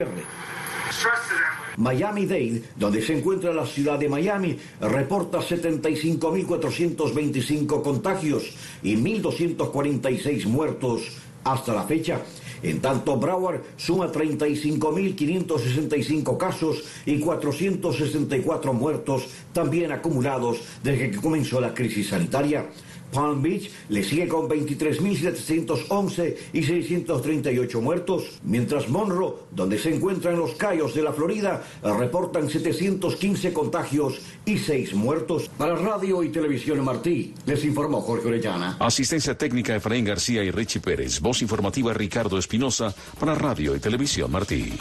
Miami-Dade, donde se encuentra la ciudad de Miami, reporta 75.425 contagios y 1.246 muertos hasta la fecha. En tanto, Broward suma 35.565 casos y 464 muertos también acumulados desde que comenzó la crisis sanitaria. Palm Beach le sigue con 23.711 y 638 muertos, mientras Monroe, donde se encuentran los Cayos de la Florida, reportan 715 contagios y 6 muertos. Para Radio y Televisión Martí, les informó Jorge Orellana. Asistencia técnica Efraín García y Richie Pérez. Voz informativa Ricardo Espinosa para Radio y Televisión Martí.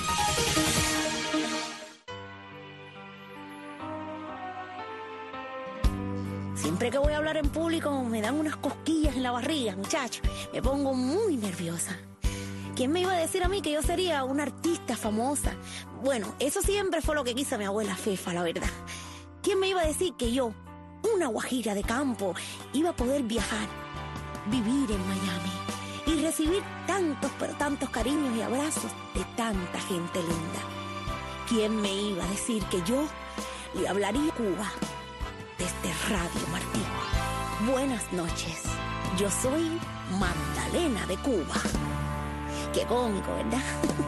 Siempre que voy a hablar en público me dan unas cosquillas en la barriga, muchachos. Me pongo muy nerviosa. ¿Quién me iba a decir a mí que yo sería una artista famosa? Bueno, eso siempre fue lo que quiso mi abuela Fefa, la verdad. ¿Quién me iba a decir que yo, una guajira de campo, iba a poder viajar, vivir en Miami y recibir tantos, pero tantos cariños y abrazos de tanta gente linda? ¿Quién me iba a decir que yo le hablaría a Cuba desde Radio Martí? Buenas noches, yo soy Magdalena de Cuba. Qué cómico, ¿verdad?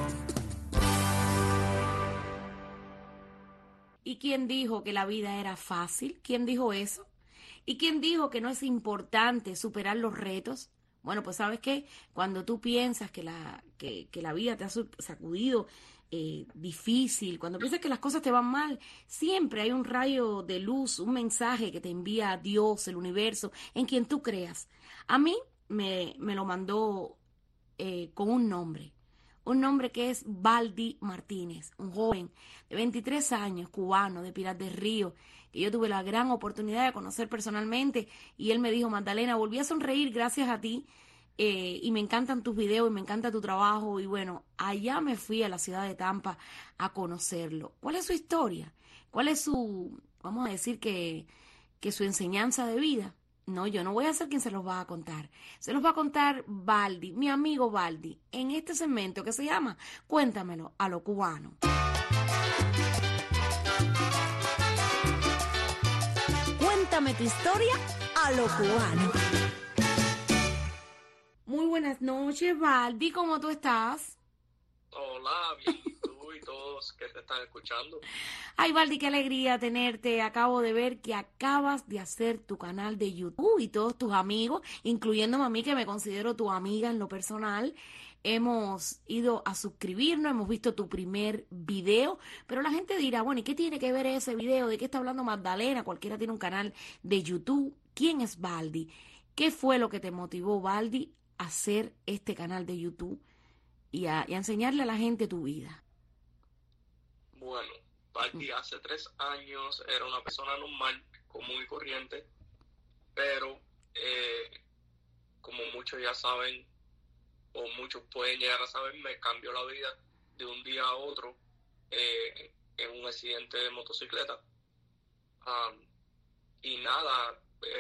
¿Y quién dijo que la vida era fácil? ¿Quién dijo eso? ¿Y quién dijo que no es importante superar los retos? Bueno, pues ¿sabes qué? Cuando tú piensas que la vida te ha sacudido difícil, cuando piensas que las cosas te van mal, siempre hay un rayo de luz, un mensaje que te envía Dios, el universo, en quien tú creas. A mí me lo mandó con un nombre que es Baldi Martínez, un joven de 23 años, cubano, de Pinar del Río, que yo tuve la gran oportunidad de conocer personalmente, y él me dijo: Magdalena, volví a sonreír gracias a ti, y me encantan tus videos y me encanta tu trabajo. Y bueno, allá me fui a la ciudad de Tampa a conocerlo. ¿Cuál es su historia? ¿Cuál es su, vamos a decir que su enseñanza de vida? No, yo no voy a ser quien se los va a contar. Se los va a contar Baldi, mi amigo Baldi, en este segmento que se llama Cuéntamelo a lo cubano. Cuéntame tu historia a lo cubano. Muy buenas noches, Baldi, ¿cómo tú estás? Hola, bien, tú y todos que te están escuchando. Ay, Baldi, qué alegría tenerte. Acabo de ver que acabas de hacer tu canal de YouTube y todos tus amigos, incluyéndome a mí, que me considero tu amiga en lo personal, hemos ido a suscribirnos, hemos visto tu primer video, pero la gente dirá, bueno, ¿y qué tiene que ver ese video? ¿De qué está hablando Magdalena? Cualquiera tiene un canal de YouTube. ¿Quién es Baldi? ¿Qué fue lo que te motivó, Baldi, a hacer este canal de YouTube y a enseñarle a la gente tu vida? Bueno, Baldi hace 3 años era una persona normal, común y corriente, pero como muchos ya saben, o muchos pueden llegar a saber, me cambió la vida de un día a otro en un accidente de motocicleta. Y nada,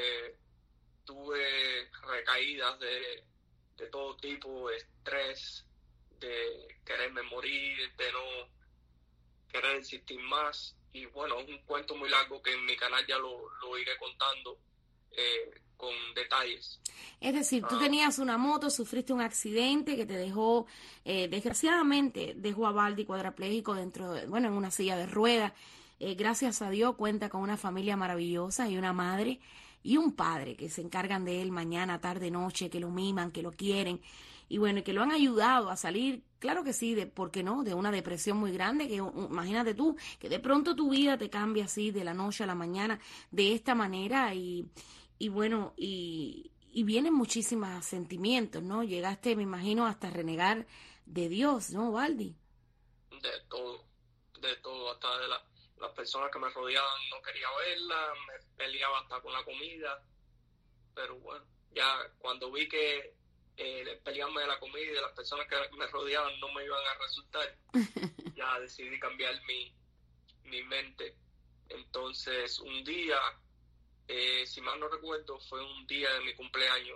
tuve recaídas de todo tipo, de estrés, de quererme morir, de no querer insistir más. Y bueno, es un cuento muy largo que en mi canal ya lo iré contando con detalles. Es decir, tú tenías una moto, sufriste un accidente que te dejó, desgraciadamente, dejó a Baldi cuadrapléjico dentro de, en una silla de ruedas. Gracias a Dios cuenta con una familia maravillosa y una madre y un padre que se encargan de él mañana, tarde, noche, que lo miman, que lo quieren. Y bueno, y que lo han ayudado a salir, claro que sí, ¿por qué no?, de una depresión muy grande, que imagínate tú, que de pronto tu vida te cambia así, de la noche a la mañana, de esta manera, y bueno, y vienen muchísimos sentimientos, ¿no? Llegaste, me imagino, hasta renegar de Dios, ¿no, Baldi? De todo, hasta de las personas que me rodeaban no quería verla, me peleaba hasta con la comida, pero bueno, ya cuando vi que pelearme de la comida y de las personas que me rodeaban no me iban a resultar, ya decidí cambiar mi mente. Entonces un día, si mal no recuerdo, fue un día de mi cumpleaños,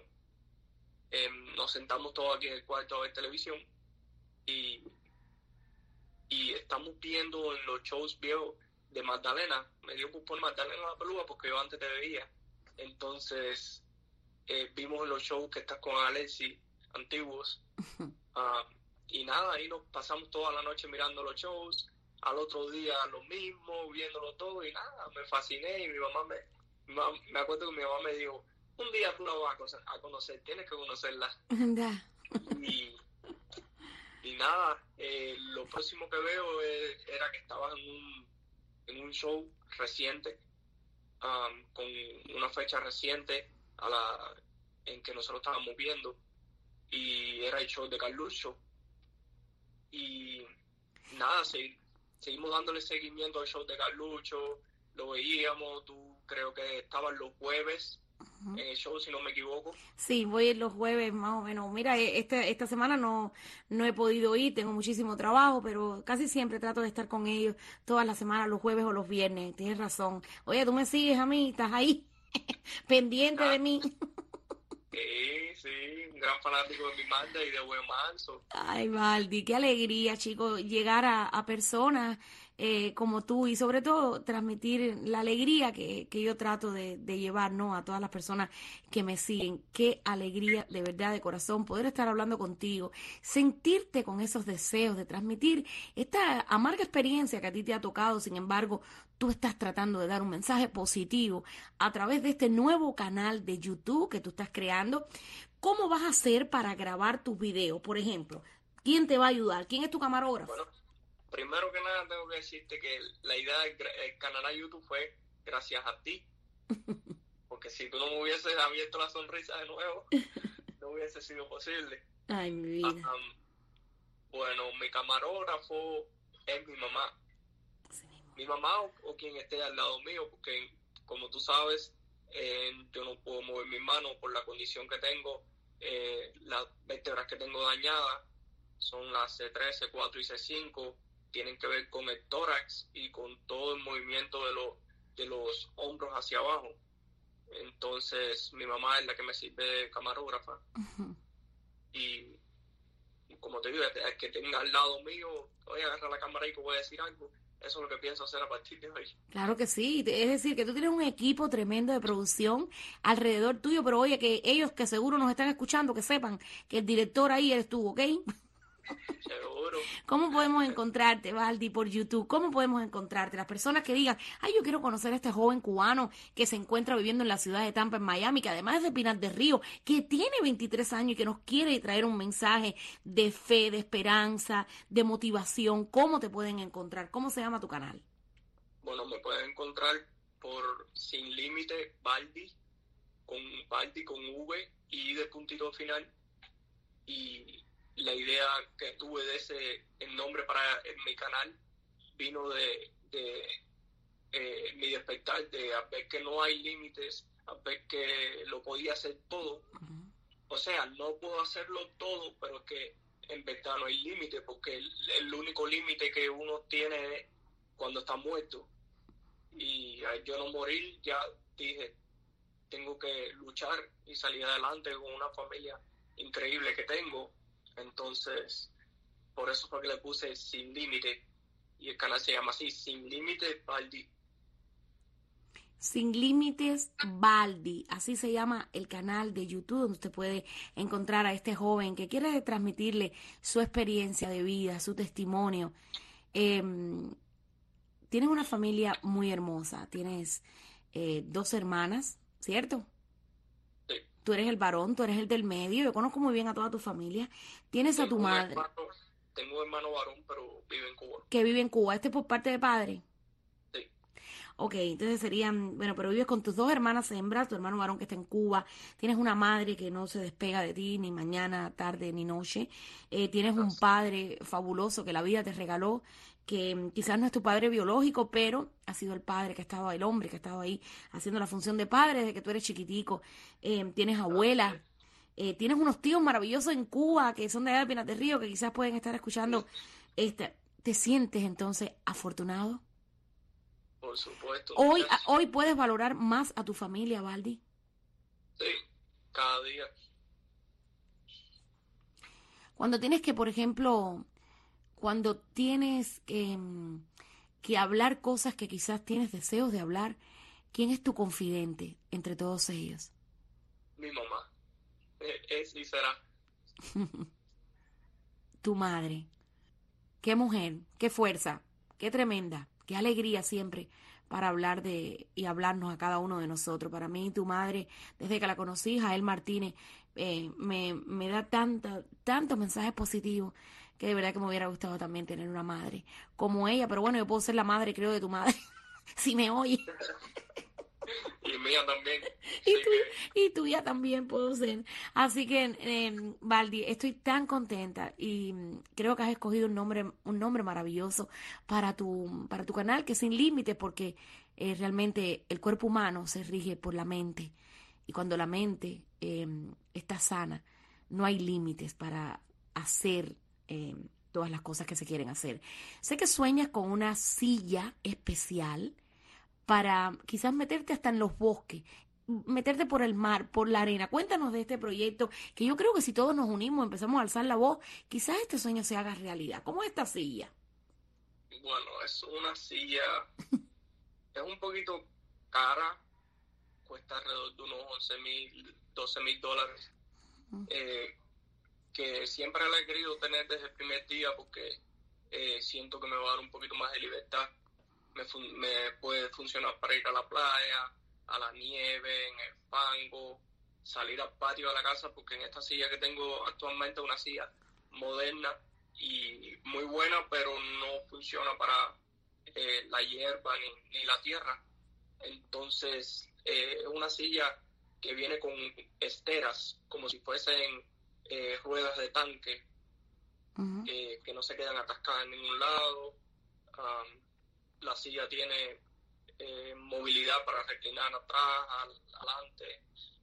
nos sentamos todos aquí en el cuarto a ver televisión y estamos viendo en los shows viejos de Magdalena. Me dio por Magdalena la Pelúa porque yo antes te veía. Entonces, vimos en los shows que estás con Alexis antiguos. Y nada, ahí nos pasamos toda la noche mirando los shows. Al otro día lo mismo, viéndolo todo. Y nada, me fasciné. Y me acuerdo que mi mamá me dijo, un día tú la vas a conocer, tienes que conocerla. Y nada, lo próximo que veo era que estabas en un show reciente, con una fecha reciente en que nosotros estábamos viendo, y era el show de Carlucho. Y nada, seguimos dándole seguimiento al show de Carlucho, lo veíamos, tú creo que estabas los jueves en el show, si no me equivoco. Sí, voy los jueves más o menos. Mira, esta semana no he podido ir, tengo muchísimo trabajo, pero casi siempre trato de estar con ellos todas las semanas, los jueves o los viernes. Tienes razón. Oye, tú me sigues a mí, estás ahí, pendiente de mí. Sí, un gran fanático de mi Magda y de Buen Manso. Ay, Baldi, qué alegría, chico, llegar a personas como tú y sobre todo transmitir la alegría que yo trato de llevar, ¿no? A todas las personas que me siguen. Qué alegría, de verdad, de corazón, poder estar hablando contigo, sentirte con esos deseos de transmitir esta amarga experiencia que a ti te ha tocado. Sin embargo, tú estás tratando de dar un mensaje positivo a través de este nuevo canal de YouTube que tú estás creando. ¿Cómo vas a hacer para grabar tus videos? Por ejemplo, ¿quién te va a ayudar? ¿Quién es tu camarógrafo? Bueno, primero que nada tengo que decirte que la idea del canal de YouTube fue gracias a ti. Porque si tú no me hubieses abierto la sonrisa de nuevo, no hubiese sido posible. Ay, mi vida. Bueno, mi camarógrafo es mi mamá. Mi mamá o quien esté al lado mío, porque como tú sabes, yo no puedo mover mis manos por la condición que tengo. Las vértebras que tengo dañadas son las C3, C4 y C5, tienen que ver con el tórax y con todo el movimiento de los hombros hacia abajo. Entonces mi mamá es la que me sirve de camarógrafa. Y como te digo, el que tenga al lado mío, voy a agarrar la cámara y que voy a decir algo. Eso es lo que pienso hacer a partir de hoy. Claro que sí, es decir, que tú tienes un equipo tremendo de producción alrededor tuyo, pero oye, que ellos que seguro nos están escuchando, que sepan que el director ahí eres tú, ¿ok? Seguro. ¿Cómo podemos encontrarte, Baldi, por YouTube? ¿Cómo podemos encontrarte? Las personas que digan, ay, yo quiero conocer a este joven cubano que se encuentra viviendo en la ciudad de Tampa, en Miami, que además es de Pinar del Río, que tiene 23 años y que nos quiere traer un mensaje de fe, de esperanza, de motivación. ¿Cómo te pueden encontrar? ¿Cómo se llama tu canal? Bueno, me pueden encontrar por Sin Límite Baldi con V y de puntito final. Y la idea que tuve de el nombre para mi canal vino de mi despertar, de ver que no hay límites, a ver que lo podía hacer todo. O sea, no puedo hacerlo todo, pero que en verdad no hay límite, porque el único límite que uno tiene es cuando está muerto. Y al yo no morir, ya dije, tengo que luchar y salir adelante con una familia increíble que tengo. Entonces, por eso fue que le puse Sin Límite, y el canal se llama así, Sin Límite Baldi. Sin Límites Baldi, así se llama el canal de YouTube, donde usted puede encontrar a este joven que quiere transmitirle su experiencia de vida, su testimonio. Tienes una familia muy hermosa, tienes 2 hermanas, ¿cierto? Sí. Tú eres el varón, tú eres el del medio, yo conozco muy bien a toda tu familia. Tienes a tu madre. Tengo un hermano varón, pero vive en Cuba. Que vive en Cuba, ¿este es por parte de padre? Sí. Ok, entonces serían, bueno, pero vives con tus 2 hermanas hembras, tu hermano varón que está en Cuba, tienes una madre que no se despega de ti ni mañana, tarde, ni noche, tienes un padre fabuloso que la vida te regaló, que quizás no es tu padre biológico, pero ha sido el padre que ha estado, el hombre que ha estado ahí haciendo la función de padre desde que tú eres chiquitico. Tienes abuela, tienes unos tíos maravillosos en Cuba que son de allá de Pinar del Río, que quizás pueden estar escuchando. ¿Te sientes entonces afortunado? Por supuesto. Hoy puedes valorar más a tu familia, Baldi. Sí, cada día. Cuando tienes que, por ejemplo, cuando tienes que hablar cosas que quizás tienes deseos de hablar, ¿quién es tu confidente entre todos ellos? Mi mamá. Sí será. Tu madre. Qué mujer, qué fuerza, qué tremenda, qué alegría siempre para hablar y hablarnos a cada uno de nosotros. Para mí, tu madre, desde que la conocí, Jael Martínez, me da tantos mensajes positivos que de verdad que me hubiera gustado también tener una madre como ella. Pero bueno, yo puedo ser la madre, creo, de tu madre, si me oye. Y mía también. Y tuya también puedo ser. Así que, Baldi, estoy tan contenta y creo que has escogido un nombre maravilloso para tu canal, que es Sin Límites, porque realmente el cuerpo humano se rige por la mente. Y cuando la mente está sana, no hay límites para hacer todas las cosas que se quieren hacer. Sé que sueñas con una silla especial para quizás meterte hasta en los bosques, meterte por el mar, por la arena. Cuéntanos de este proyecto, que yo creo que si todos nos unimos, empezamos a alzar la voz, quizás este sueño se haga realidad. ¿Cómo es esta silla? Bueno, es una silla, es un poquito cara, cuesta alrededor de unos $11,000, $12,000, que siempre la he querido tener desde el primer día porque siento que me va a dar un poquito más de libertad. Me puede funcionar para ir a la playa, a la nieve, en el fango, salir al patio de la casa, porque en esta silla que tengo actualmente es una silla moderna y muy buena, pero no funciona para la hierba ni la tierra. Entonces es una silla que viene con esteras, como si fuesen ruedas de tanque, Uh-huh. que no se quedan atascadas en ningún lado. La silla tiene movilidad para reclinar atrás, adelante.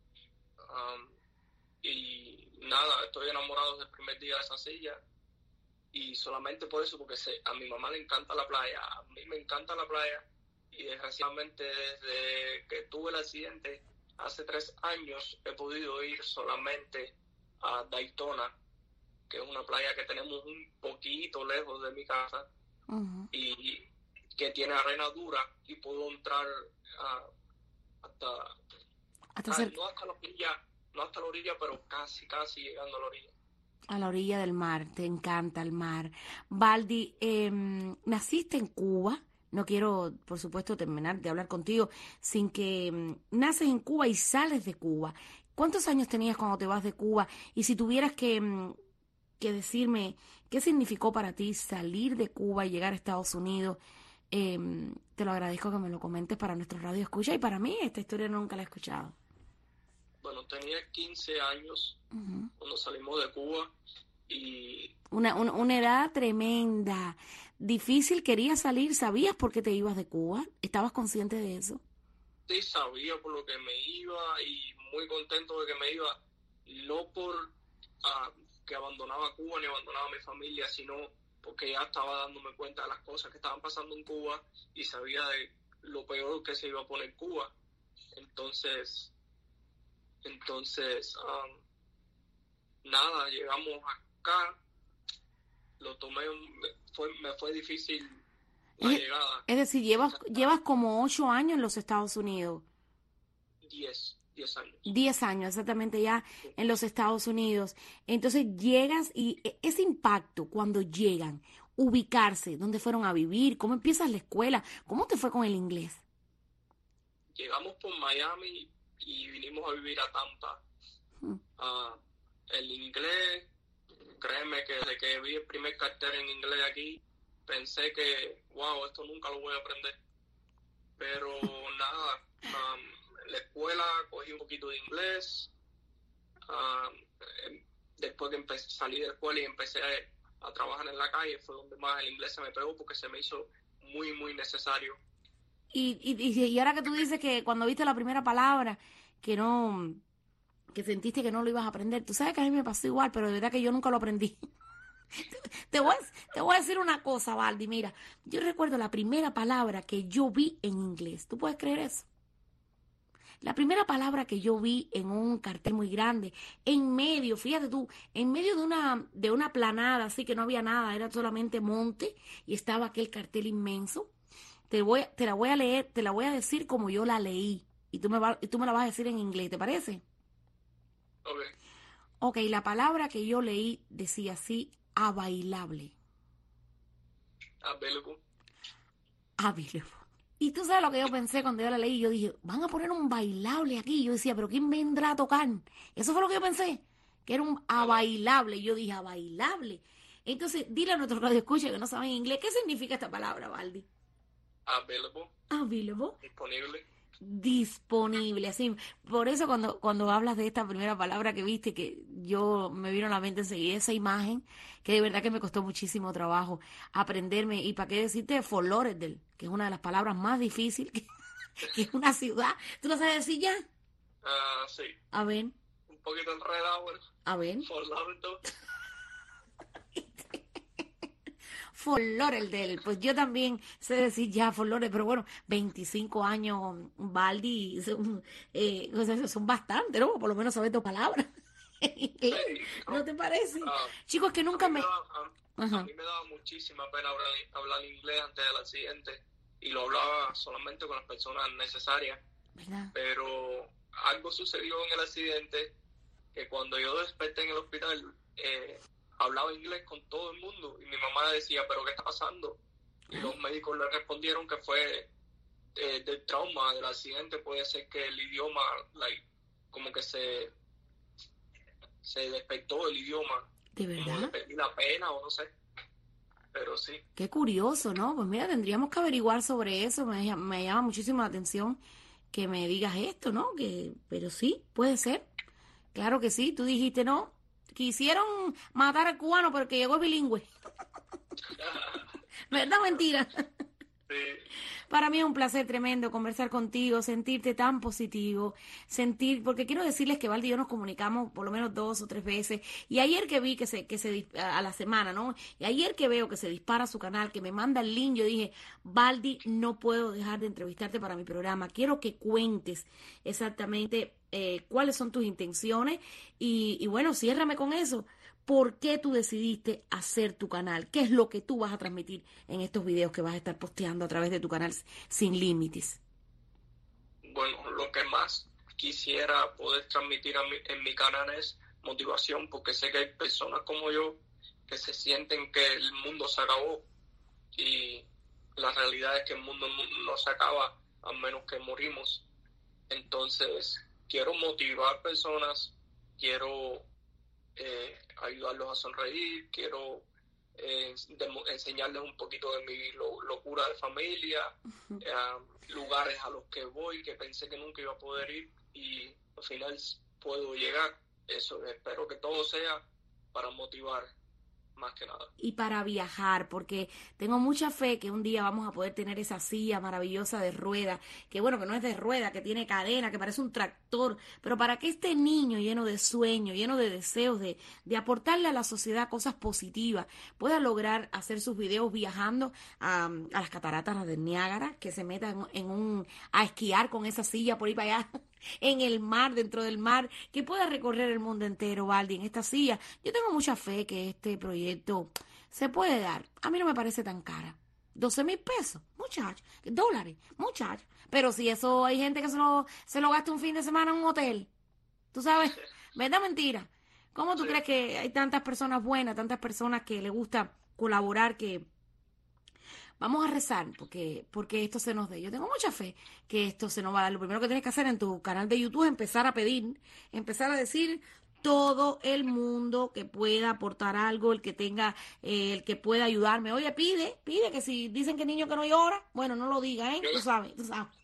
Y nada, estoy enamorado desde el primer día de esa silla. Y solamente por eso, porque a mi mamá le encanta la playa, a mí me encanta la playa. Y desgraciadamente desde que tuve el accidente, hace 3 años, he podido ir solamente a Daytona, que es una playa que tenemos un poquito lejos de mi casa. Uh-huh. Y que tiene arena dura y puedo entrar no hasta la orilla, pero casi llegando a la orilla. A la orilla del mar, te encanta el mar. Baldi, naciste en Cuba. No quiero, por supuesto, terminar de hablar contigo sin que naces en Cuba y sales de Cuba. ¿Cuántos años tenías cuando te vas de Cuba? Y si tuvieras que decirme qué significó para ti salir de Cuba y llegar a Estados Unidos, te lo agradezco que me lo comentes para nuestro radio escucha, y para mí esta historia nunca la he escuchado. Bueno, tenía 15 años uh-huh. cuando salimos de Cuba y... Una edad tremenda, difícil, querías salir, ¿sabías por qué te ibas de Cuba? ¿Estabas consciente de eso? Sí, sabía por lo que me iba y muy contento de que me iba, no por que abandonaba Cuba ni abandonaba a mi familia, sino porque ya estaba dándome cuenta de las cosas que estaban pasando en Cuba y sabía de lo peor que se iba a poner Cuba. Entonces nada, llegamos acá, lo tomé, me fue difícil la llegada. Es decir, llevas como 8 años en los Estados Unidos. 10 años. 10 años, exactamente, ya en los Estados Unidos. Entonces llegas y ese impacto cuando llegan, ubicarse, dónde fueron a vivir, cómo empiezas la escuela, cómo te fue con el inglés. Llegamos por Miami y vinimos a vivir a Tampa. El inglés, créeme que desde que vi el primer cartel en inglés aquí, pensé que, wow, esto nunca lo voy a aprender. Pero nada, la escuela cogí un poquito de inglés. Después que salí de la escuela y empecé a trabajar en la calle, fue donde más el inglés se me pegó porque se me hizo muy, muy necesario. Y ahora que tú dices que cuando viste la primera palabra, que sentiste que no lo ibas a aprender, tú sabes que a mí me pasó igual, pero de verdad que yo nunca lo aprendí. Te voy a decir una cosa, Baldi, mira, yo recuerdo la primera palabra que yo vi en inglés. ¿Tú puedes creer eso? La primera palabra que yo vi en un cartel muy grande, en medio, fíjate tú, en medio de una planada, así que no había nada, era solamente monte, y estaba aquel cartel inmenso. Te la voy a leer, te la voy a decir como yo la leí, y tú me la vas a decir en inglés, ¿te parece? Ok. Ok, la palabra que yo leí decía así, abailable. Available. Available. Y tú sabes lo que yo pensé cuando yo la leí. Yo dije, van a poner un bailable aquí. Yo decía, pero ¿quién vendrá a tocar? Eso fue lo que yo pensé, que era un abailable. Y yo dije, abailable. Entonces, dile a nuestros radioescuchas que no saben inglés, ¿qué significa esta palabra, Baldi? Available. Available. Disponible. Disponible, así. Por eso cuando hablas de esta primera palabra que viste, que yo me vino a la mente enseguida esa imagen, que de verdad que me costó muchísimo trabajo aprenderme. Y para qué decirte Fort Lauderdale, que es una de las palabras más difíciles, que es una ciudad. ¿Tú lo sabes decir ya? Sí. A ver, Un poquito enredado, bueno. a ver. Fort Lauderdale. Fort Lauderdale, pues yo también sé decir ya Fort Lauderdale, pero bueno, 25 años, Baldi, o sea, son bastante, ¿no? Por lo menos sabes 2 palabras en inglés, ¿no te parece? Chicos, que nunca a mí me daba muchísima pena hablar inglés antes del accidente y lo hablaba solamente con las personas necesarias. ¿Verdad? Pero algo sucedió en el accidente que cuando yo desperté en el hospital, hablaba inglés con todo el mundo y mi mamá decía, ¿pero qué está pasando? Y los médicos le respondieron que fue del trauma del accidente. Puede ser que el idioma, como que se despertó el idioma. ¿De verdad? Como le perdí la pena o no sé, pero sí. Qué curioso, ¿no? Pues mira, tendríamos que averiguar sobre eso. Me llama muchísimo la atención que me digas esto, ¿no? Pero sí, puede ser. Claro que sí. Tú dijiste, no, quisieron matar al cubano porque llegó bilingüe. ¿Verdad o mentira? Sí. Para mí es un placer tremendo conversar contigo, sentirte tan positivo, porque quiero decirles que Baldi y yo nos comunicamos por lo menos 2 o 3 veces, y ayer que vi a la semana, ¿no? Y ayer que veo que se dispara su canal, que me manda el link, yo dije, Baldi, no puedo dejar de entrevistarte para mi programa, quiero que cuentes exactamente cuáles son tus intenciones, y bueno, ciérrame con eso. ¿Por qué tú decidiste hacer tu canal? ¿Qué es lo que tú vas a transmitir en estos videos que vas a estar posteando a través de tu canal Sin Límites? Bueno, lo que más quisiera poder transmitir en mi canal es motivación, porque sé que hay personas como yo que se sienten que el mundo se acabó y la realidad es que el mundo no se acaba a menos que morimos. Entonces, quiero motivar personas, quiero ayudarlos a sonreír, quiero enseñarles un poquito de mi locura de familia, lugares a los que voy que pensé que nunca iba a poder ir y al final puedo llegar. Eso, espero que todo sea para motivar más que nada. Y para viajar, porque tengo mucha fe que un día vamos a poder tener esa silla maravillosa de rueda, que bueno, que no es de rueda, que tiene cadena, que parece un tractor, pero para que este niño lleno de sueños, lleno de deseos, de aportarle a la sociedad cosas positivas, pueda lograr hacer sus videos viajando a las cataratas del Niágara, que se meta a esquiar con esa silla por ahí para allá, en el mar, dentro del mar, que pueda recorrer el mundo entero, Baldi, en esta silla. Yo tengo mucha fe que este proyecto se puede dar. A mí no me parece tan cara. 12,000 pesos, muchachos, dólares, muchachos. Pero si eso hay gente que se lo gasta un fin de semana en un hotel, tú sabes, ¿verdad o mentira? ¿Cómo tú crees que hay tantas personas buenas, tantas personas que le gusta colaborar, que vamos a rezar porque esto se nos dé? Yo tengo mucha fe que esto se nos va a dar. Lo primero que tienes que hacer en tu canal de YouTube es empezar a pedir, empezar a decir todo el mundo que pueda aportar algo, el que tenga, el que pueda ayudarme. Oye, pide que si dicen que niño que no llora, bueno, no lo diga, ¿eh? Tú sabes.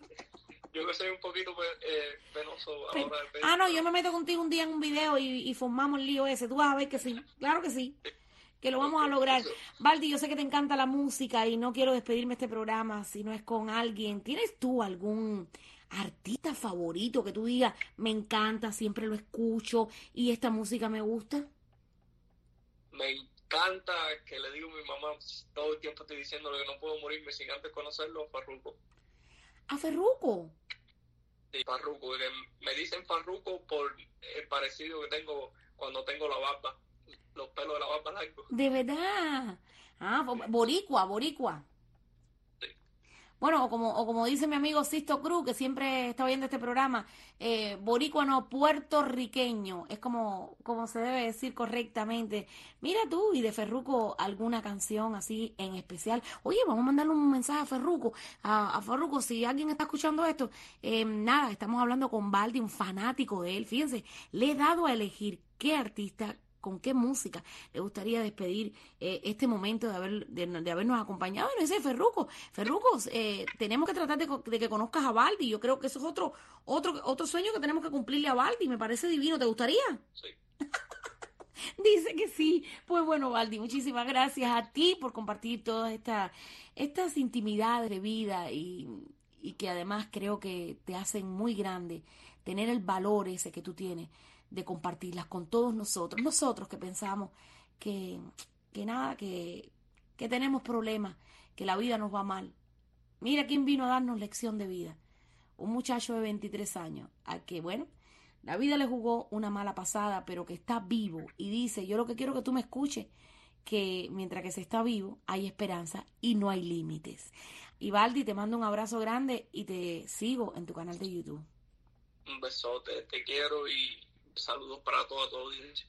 Yo que soy un poquito penoso a la hora de pedir. No, yo me meto contigo un día en un video y formamos el lío ese. Tú vas a ver que sí, claro que sí, que lo vamos a lograr. Baldi, yo sé que te encanta la música y no quiero despedirme de este programa si no es con alguien. ¿Tienes tú algún artista favorito que tú digas, me encanta, siempre lo escucho y esta música me gusta? Me encanta, que le digo a mi mamá, todo el tiempo estoy diciéndole que no puedo morirme sin antes conocerlo, Farruko. ¿A Ferruco? Y Farruko, que me dicen Farruko por el parecido que tengo cuando tengo la barba, los pelos de la barba largos. De verdad. Boricua. Sí. Bueno, o como dice mi amigo Sisto Cruz, que siempre está viendo este programa, boricua no, puertorriqueño, es como se debe decir correctamente. Mira tú, y de Farruko, alguna canción así en especial. Oye, vamos a mandarle un mensaje a Farruko. A Farruko, si alguien está escuchando esto, nada, estamos hablando con Baldi, un fanático de él. Fíjense, le he dado a elegir qué artista, con qué música le gustaría despedir este momento de habernos acompañado. Bueno, ese Farruko, tenemos que tratar de que conozcas a Baldi. Yo creo que eso es otro sueño que tenemos que cumplirle a Baldi. Me parece divino. ¿Te gustaría? Sí. Dice que sí. Pues bueno, Baldi, muchísimas gracias a ti por compartir todas estas intimidades de vida y que además creo que te hacen muy grande tener el valor ese que tú tienes de compartirlas con todos nosotros que pensamos que tenemos problemas, que la vida nos va mal. Mira quién vino a darnos lección de vida, un muchacho de 23 años, al que, bueno, la vida le jugó una mala pasada, pero que está vivo y dice, yo lo que quiero que tú me escuches, que mientras que se está vivo hay esperanza y no hay límites. Y Baldi, te mando un abrazo grande y te sigo en tu canal de YouTube. Un besote, te quiero y saludos para toda tu audiencia.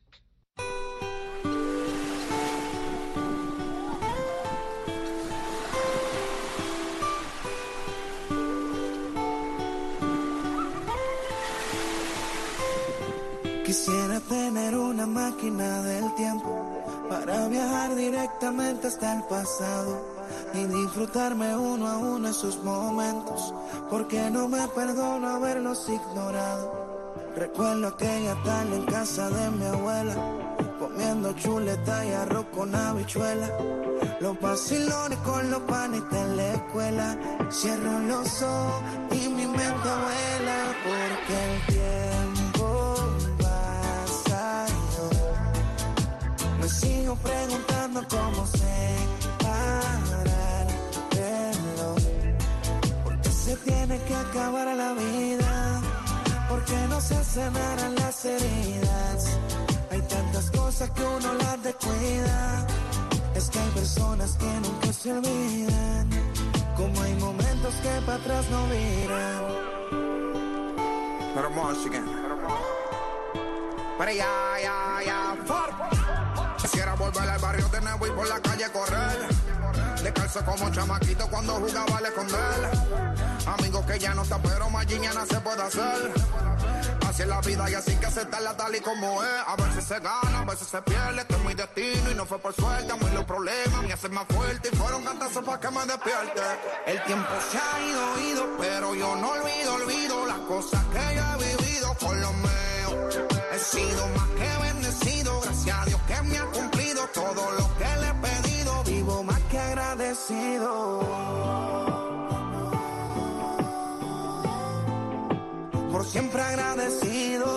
Quisiera tener una máquina del tiempo para viajar directamente hasta el pasado y disfrutarme uno a uno esos momentos, porque no me perdono haberlos ignorado. Recuerdo aquella tarde en casa de mi abuela, comiendo chuleta y arroz con habichuela, los vacilones con los panes de la escuela. Cierro los ojos y mi mente vuela, porque el tiempo pasa y yo me sigo preguntando cómo se para el reloj, porque se tiene que acabar la vida, porque no se sanarán las heridas. Hay tantas cosas que uno las descuida. Es que hay personas que nunca se olvidan, como hay momentos que para atrás no miran. Pero música. Pero ya, quisiera volver al barrio de nuevo y por la calle correr, descalzo como chamaquito cuando jugaba al esconder. Amigos que ya no está, pero mañana se puede hacer. Así es la vida y así que aceptarla tal y como es. A veces se gana, a veces se pierde. Este es mi destino y no fue por suerte. A mí los problemas me hacen más fuerte y fueron cantazos para que me despierte. El tiempo se ha ido, pero yo no olvido las cosas que yo he vivido con los míos. He sido más que bendecido, gracias a Dios que me ha cumplido todo lo que le he pedido. Vivo más que agradecido, por siempre agradecido,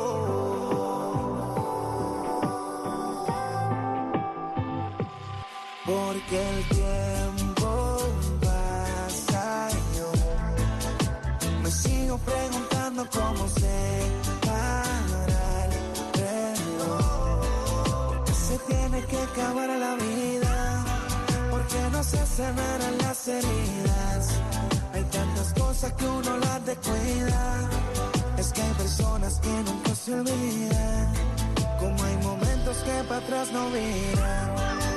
porque el tiempo pasa y yo me sigo preguntando cómo se para el reloj, porque se tiene que acabar la vida, porque no se sanarán las heridas. Hay tantas cosas que uno las descuida. Es que hay personas que nunca se olvidan, como hay momentos que para atrás no miran.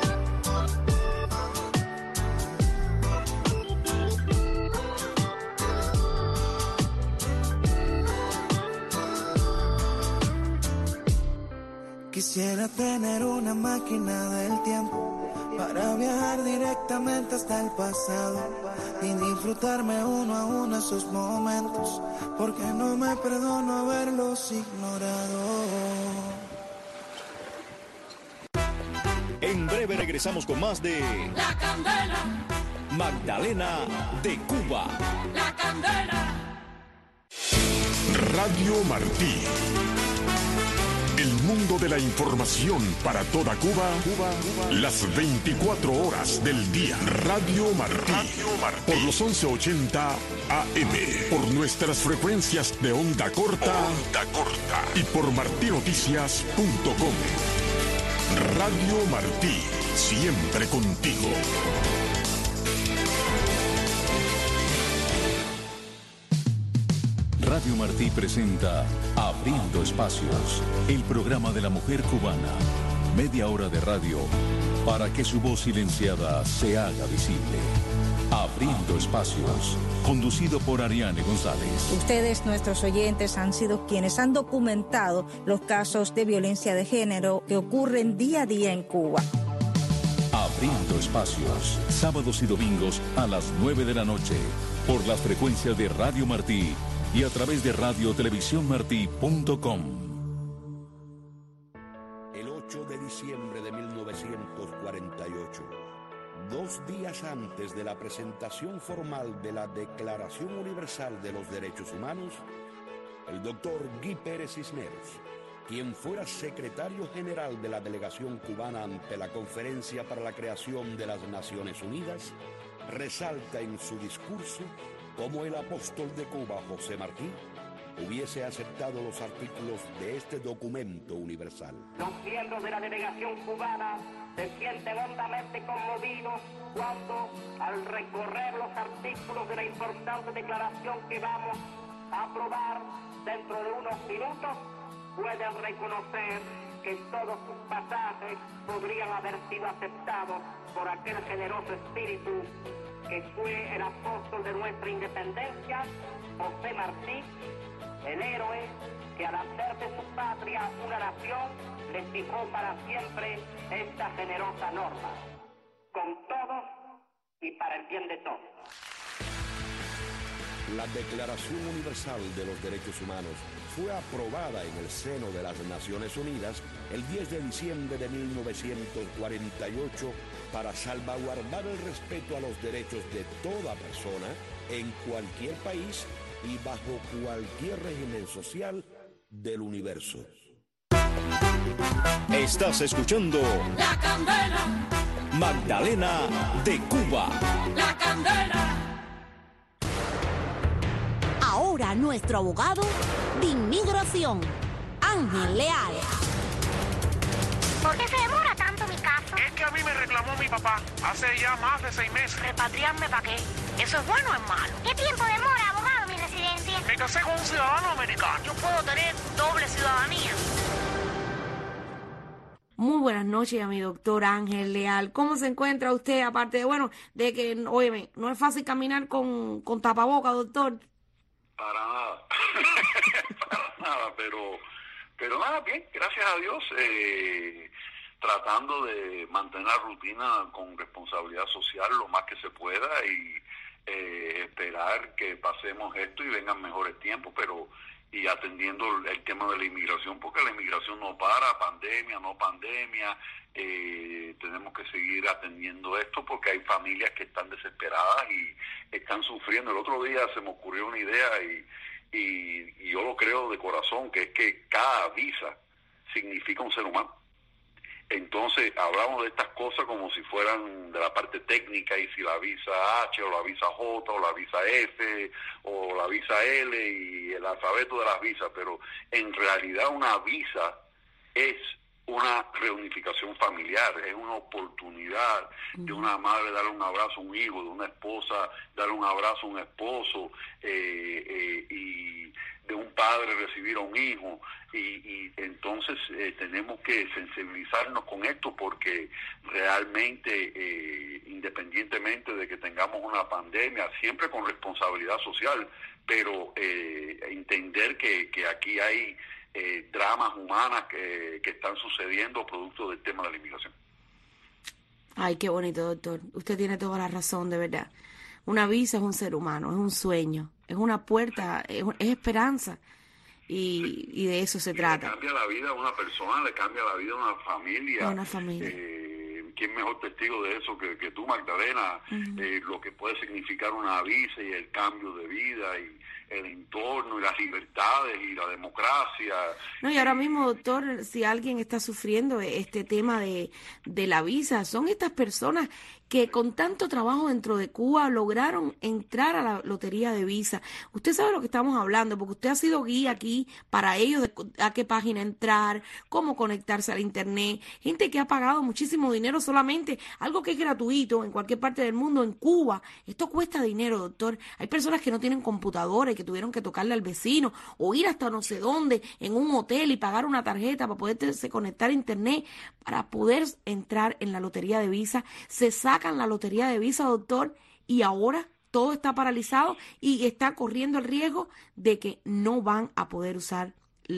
Quisiera tener una máquina del tiempo para viajar directamente hasta el pasado y disfrutarme uno a uno esos momentos, porque no me perdono haberlos ignorado. En breve regresamos con más de La Candela, Magdalena de Cuba. La Candela. Radio Martí. El mundo de la información para toda Cuba, las 24 horas del día. Radio Martí. Por los 1180 AM. Por nuestras frecuencias de onda corta. Y por martinoticias.com. Radio Martí. Siempre contigo. Radio Martí presenta Abriendo Espacios, el programa de la mujer cubana. Media hora de radio para que su voz silenciada se haga visible. Abriendo Espacios, conducido por Ariane González. Ustedes, nuestros oyentes, han sido quienes han documentado los casos de violencia de género que ocurren día a día en Cuba. Abriendo Espacios, sábados y domingos a las 9 de la noche, por las frecuencias de Radio Martí y a través de radiotelevisiónmartí.com. El 8 de diciembre de 1948, 2 días antes de la presentación formal de la Declaración Universal de los Derechos Humanos, el doctor Guy Pérez Cisneros, quien fuera secretario general de la delegación cubana ante la Conferencia para la Creación de las Naciones Unidas, resalta en su discurso cómo el apóstol de Cuba, José Martí, hubiese aceptado los artículos de este documento universal. Los miembros de la delegación cubana se sienten hondamente conmovidos cuando, al recorrer los artículos de la importante declaración que vamos a aprobar dentro de unos minutos, pueden reconocer que todos sus pasajes podrían haber sido aceptados por aquel generoso espíritu que fue el apóstol de nuestra independencia, José Martí, el héroe que al hacer de su patria una nación le fijó para siempre esta generosa norma, con todos y para el bien de todos. La Declaración Universal de los Derechos Humanos fue aprobada en el seno de las Naciones Unidas el 10 de diciembre de 1948 para salvaguardar el respeto a los derechos de toda persona en cualquier país y bajo cualquier régimen social del universo. Estás escuchando La Candela, Magdalena de Cuba. La Candela. Ahora nuestro abogado de inmigración, Ángel Leal. ¿Por qué se demora tanto mi caso? Es que a mí me reclamó mi papá hace ya más de 6 meses. ¿Repatriarme para qué? ¿Eso es bueno o es malo? ¿Qué tiempo demora, abogado, mi residencia? Me casé con un ciudadano americano. Yo puedo tener doble ciudadanía. Muy buenas noches a mi doctor Ángel Leal. ¿Cómo se encuentra usted? Aparte de, bueno, de que, óyeme, no es fácil caminar con tapaboca, doctor. Para nada. Para nada, pero nada, bien, gracias a Dios. Tratando de mantener la rutina con responsabilidad social lo más que se pueda y esperar que pasemos esto y vengan mejores tiempos, y atendiendo el tema de la inmigración, porque la inmigración no para, pandemia, no pandemia, tenemos que seguir atendiendo esto porque hay familias que están desesperadas y están sufriendo. El otro día se me ocurrió una idea y yo lo creo de corazón, que es que cada visa significa un ser humano. Entonces hablamos de estas cosas como si fueran de la parte técnica, y si la visa H o la visa J o la visa F o la visa L y el alfabeto de las visas, pero en realidad una visa es una reunificación familiar, es una oportunidad de una madre darle un abrazo a un hijo, de una esposa darle un abrazo a un esposo, y de un padre recibir a un hijo, y entonces tenemos que sensibilizarnos con esto, porque realmente, independientemente de que tengamos una pandemia, siempre con responsabilidad social, pero entender que aquí hay dramas humanas que están sucediendo producto del tema de la inmigración. Ay, qué bonito, doctor. Usted tiene toda la razón, de verdad. Una visa es un ser humano, es un sueño, es una puerta, es esperanza, y de eso se trata. Le cambia la vida a una persona, le cambia la vida a una familia. A una familia. ¿quién mejor testigo de eso que tú, Magdalena? Lo que puede significar una visa y el cambio de vida y el entorno y las libertades y la democracia. No, y ahora mismo, doctor, si alguien está sufriendo este tema de la visa, son estas personas que con tanto trabajo dentro de Cuba lograron entrar a la lotería de visa. Usted sabe lo que estamos hablando, porque usted ha sido guía aquí para ellos, de a qué página entrar, cómo conectarse al internet. Gente que ha pagado muchísimo dinero solamente, algo que es gratuito en cualquier parte del mundo, en Cuba. Esto cuesta dinero, doctor. Hay personas que no tienen computadora y que tuvieron que tocarle al vecino o ir hasta no sé dónde, en un hotel y pagar una tarjeta para poderse conectar a internet para poder entrar en la lotería de visa. Se sacan la lotería de visa, doctor, y ahora todo está paralizado y está corriendo el riesgo de que no van a poder usar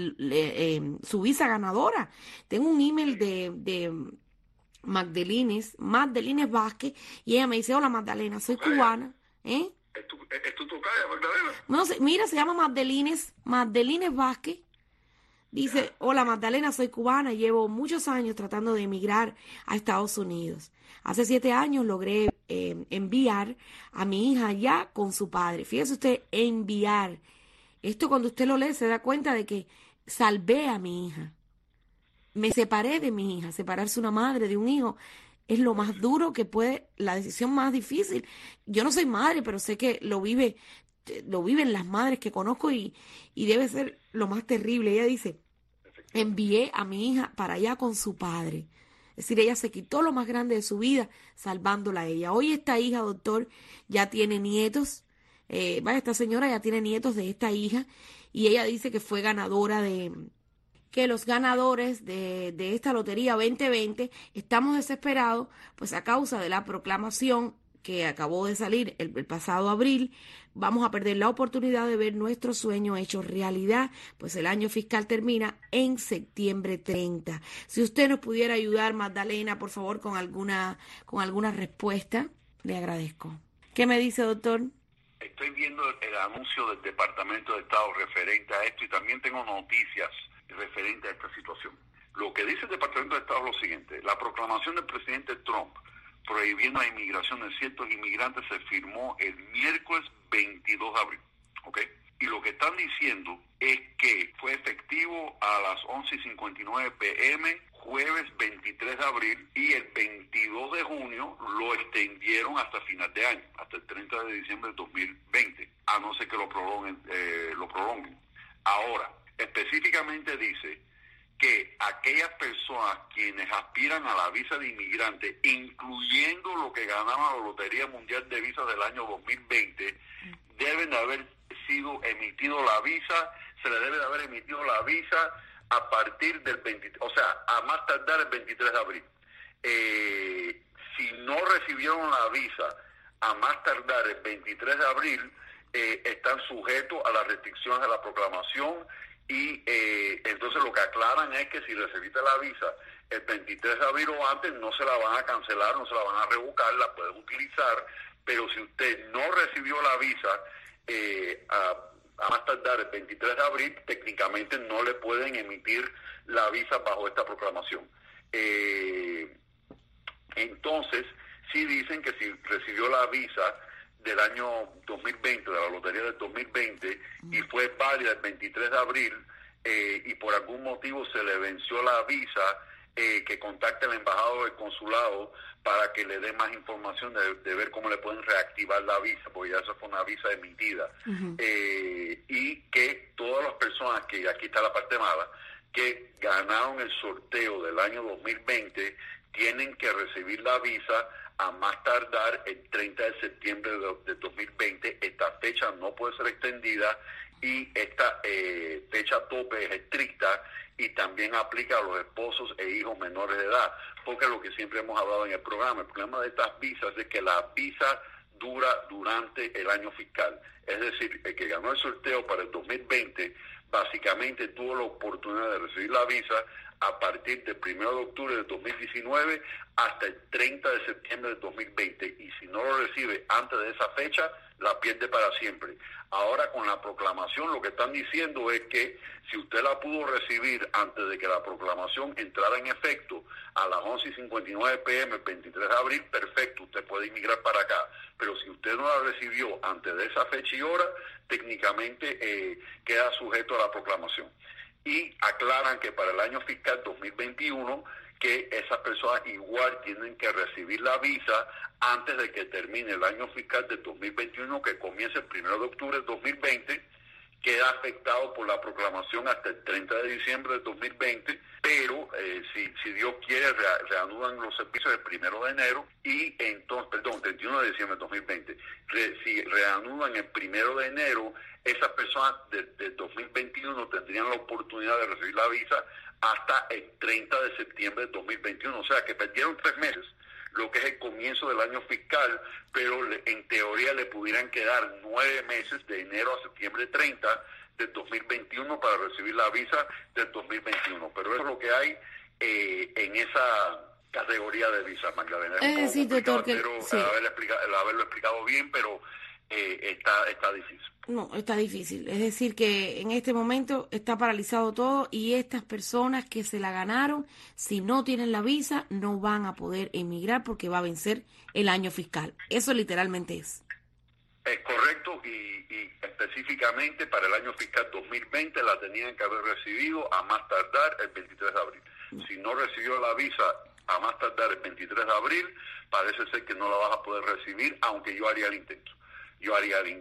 su visa ganadora. Tengo un email de Magdalines Vázquez, y ella me dice: hola Magdalena, soy cubana. ¿Es tu tocaya, Magdalena? No sé, mira, se llama Magdalines Vázquez. Dice: hola Magdalena, soy cubana y llevo muchos años tratando de emigrar a Estados Unidos. Hace 7 años logré enviar a mi hija allá con su padre. Fíjese usted, enviar. Esto, cuando usted lo lee, se da cuenta de que salvé a mi hija. Me separé de mi hija. Separarse una madre de un hijo es lo más duro que puede, la decisión más difícil. Yo no soy madre, pero sé que lo viven las madres que conozco y debe ser lo más terrible. Ella dice: envié a mi hija para allá con su padre. Es decir, ella se quitó lo más grande de su vida salvándola a ella. Hoy esta hija, doctor, ya tiene nietos. Esta señora ya tiene nietos de esta hija, y ella dice que fue ganadora que los ganadores de esta lotería 2020 estamos desesperados, pues a causa de la proclamación que acabó de salir el pasado abril. Vamos a perder la oportunidad de ver nuestro sueño hecho realidad, pues el año fiscal termina en septiembre 30. Si usted nos pudiera ayudar, Magdalena, por favor, con alguna respuesta, le agradezco. ¿Qué me dice, doctor? Estoy viendo el anuncio del Departamento de Estado referente a esto, y también tengo noticias referente a esta situación. Lo que dice el Departamento de Estado es lo siguiente: la proclamación del presidente Trump prohibiendo la inmigración de ciertos inmigrantes se firmó el miércoles 22 de abril, ¿ok? Y lo que están diciendo es que fue efectivo a las 11:59 p.m. jueves 23 de abril, y el 22 de junio lo extendieron hasta final de año, hasta el 30 de diciembre de 2020, a no ser que lo prolonguen. Ahora, específicamente dice que aquellas personas quienes aspiran a la visa de inmigrante, incluyendo lo que ganaba la Lotería Mundial de Visas del año 2020, deben de haber sido emitido la visa, se le debe de haber emitido la visa a partir del 23, o sea, a más tardar el 23 de abril. Si no recibieron la visa a más tardar el 23 de abril, están sujetos a las restricciones de la proclamación. Y entonces lo que aclaran es que si recibiste la visa el 23 de abril o antes, no se la van a cancelar, no se la van a revocar, la pueden utilizar. Pero si usted no recibió la visa a más tardar el 23 de abril, técnicamente no le pueden emitir la visa bajo esta proclamación. Entonces, sí dicen que si recibió la visa del año 2020, de la lotería del 2020, y fue válida el 23 de abril, y por algún motivo se le venció la visa, que contacte al embajado o el consulado para que le dé más información de ver cómo le pueden reactivar la visa, porque ya esa fue una visa emitida. Y que todas las personas, que aquí está la parte mala, que ganaron el sorteo del año 2020, tienen que recibir la visa a más tardar el 30 de septiembre de 2020. Esta fecha no puede ser extendida, y esta fecha tope es estricta, y también aplica a los esposos e hijos menores de edad, porque lo que siempre hemos hablado en el problema de estas visas es que la visa dura durante el año fiscal. Es decir, el que ganó el sorteo para el 2020 básicamente tuvo la oportunidad de recibir la visa a partir del 1 de octubre de 2019 hasta el 30 de septiembre de 2020, y si no lo recibe antes de esa fecha, la pierde para siempre. Ahora con la proclamación lo que están diciendo es que si usted la pudo recibir antes de que la proclamación entrara en efecto a las 11:59 p.m. el 23 de abril, perfecto, usted puede inmigrar para acá. Pero si usted no la recibió antes de esa fecha y hora, técnicamente queda sujeto a la proclamación. Y aclaran que para el año fiscal 2021 que esas personas igual tienen que recibir la visa antes de que termine el año fiscal del 2021, que comienza el 1 de octubre del 2020, queda afectado por la proclamación hasta el 30 de diciembre del 2020, pero si Dios quiere reanudan los servicios el 1 de enero y entonces, 31 de diciembre del 2020, si reanudan el 1 de enero, esas personas del 2021 tendrían la oportunidad de recibir la visa hasta el 30 de septiembre del 2021, o sea que perdieron 3 meses, lo que es el comienzo del año fiscal, pero en teoría le pudieran quedar 9 meses de enero a septiembre 30 del 2021 para recibir la visa del 2021, pero eso es lo que hay en esa categoría de visa, Magdalena. Es un poco doctor, que pero sí. haberlo explicado bien, pero está difícil. No, está difícil. Es decir, que en este momento está paralizado todo y estas personas que se la ganaron, si no tienen la visa, no van a poder emigrar porque va a vencer el año fiscal. Eso literalmente es. Es correcto y específicamente para el año fiscal 2020 la tenían que haber recibido a más tardar el 23 de abril. Si no recibió la visa a más tardar el 23 de abril, parece ser que no la vas a poder recibir, aunque yo haría el intento. Yo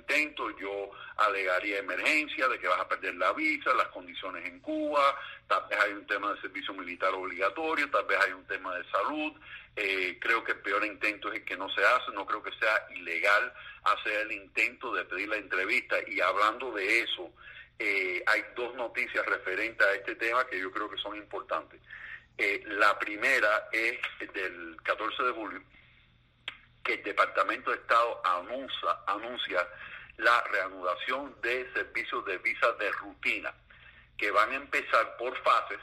alegaría emergencia de que vas a perder la visa, las condiciones en Cuba, tal vez hay un tema de servicio militar obligatorio, tal vez hay un tema de salud. Creo que el peor intento es el que no se hace, no creo que sea ilegal hacer el intento de pedir la entrevista. Y hablando de eso, hay 2 noticias referentes a este tema que yo creo que son importantes. La primera es del 14 de julio, que el Departamento de Estado anuncia la reanudación de servicios de visa de rutina, que van a empezar por fases,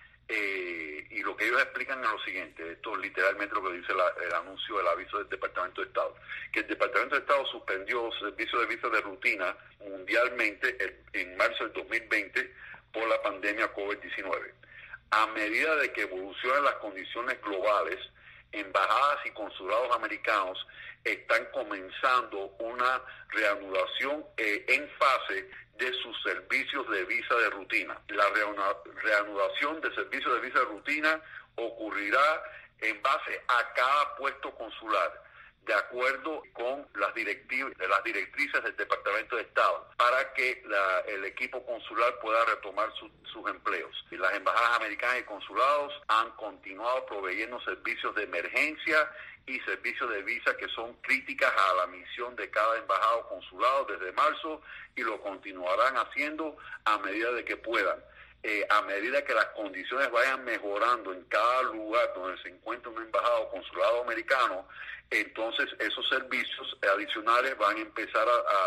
y lo que ellos explican es lo siguiente, esto es literalmente lo que dice el anuncio del aviso del Departamento de Estado, que el Departamento de Estado suspendió servicios de visa de rutina mundialmente en marzo del 2020 por la pandemia COVID-19. A medida de que evolucionan las condiciones globales, embajadas y consulados americanos están comenzando una reanudación en fase de sus servicios de visa de rutina. La reanudación de servicios de visa de rutina ocurrirá en base a cada puesto consular, de acuerdo con las directrices del Departamento de Estado, para que el equipo consular pueda retomar sus empleos. Y las embajadas americanas y consulados han continuado proveyendo servicios de emergencia y servicios de visa que son críticas a la misión de cada embajada o consulado desde marzo, y lo continuarán haciendo a medida de que puedan. A medida que las condiciones vayan mejorando en cada lugar donde se encuentra un embajada o consulado americano, entonces esos servicios adicionales van a empezar